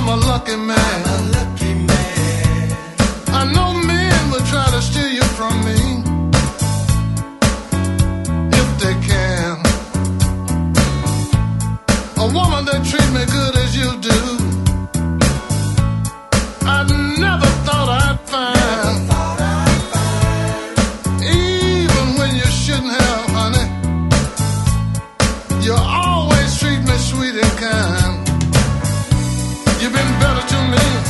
I'm a lucky man. I know men will try to steal you from me if they can. A woman that treats me good as you do, I never thought I'd find. Even when you shouldn't have, honey, you always treat me sweet and kind. You've been better to me